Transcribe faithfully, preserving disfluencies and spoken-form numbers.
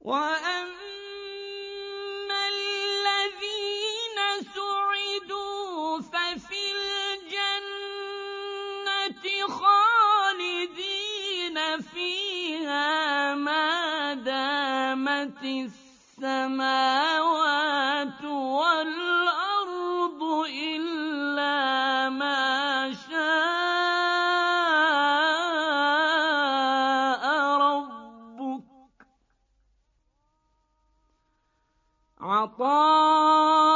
وَأَمَّا الَّذِينَ سُعِدُوا فَفِي الْجَنَّةِ خَالِدِينَ فِيهَا مَا دَامَتِ السَّمَاوَاتُ وَالْأَرْضُ إِلَّا مَا شَاءَ رَبُّكَ عَطَاءً